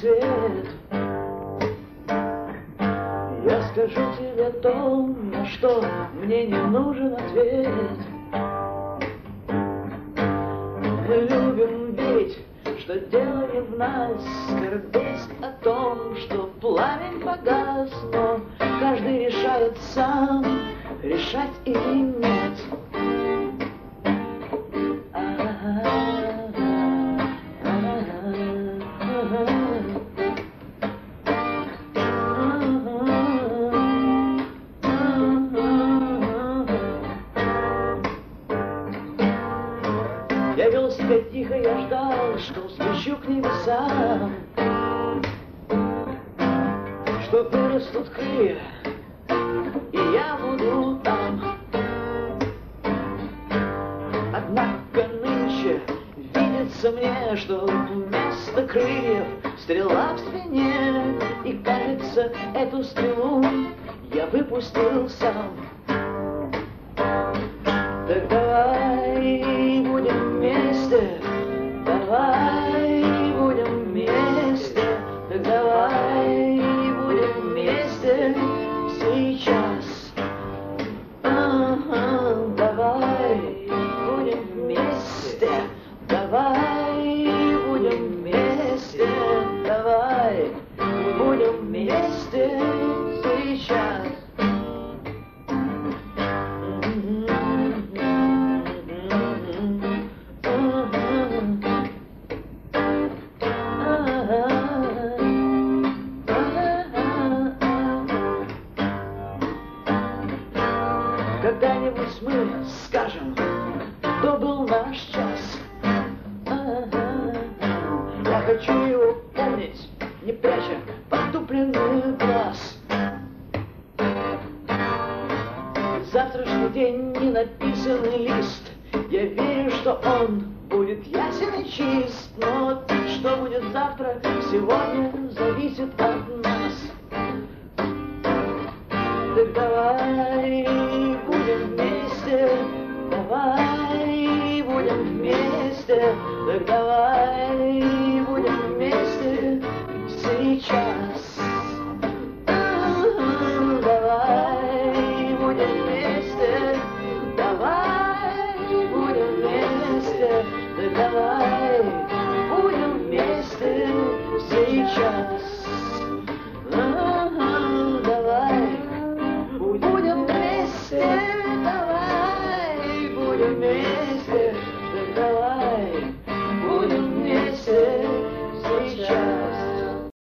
свет. Я скажу тебе то, на что мне не нужен ответ. Мы любим верить, что дело не в нас, скорбеть о том, что пламень погас, но каждый решает сам, решать или нет. Я вел себя тихо, я ждал, что взлечу к небесам, что вырастут крылья, и я буду там. Однако нынче видится мне, что вместо крыльев стрела в спине, и кажется, эту стрелу я выпустил сам. Так давай будем вместе, давай будем вместе, так давай будем вместе сейчас. Давай будем вместе, давай будем вместе, давай будем вместе сейчас. Когда-нибудь мы скажем, то был наш час. Я хочу его помнить, не пряча потупленный глаз. Завтрашний день не написанный лист. Я верю, что он будет ясен и чист. Но что будет завтра, сегодня зависит от нас. Так давай будем вместе, давай будем вместе, так давай будем вместе сейчас. Давай будем вместе, давай будем вместе, так давай будем вместе сейчас. Будем вместе, давай будем вместе.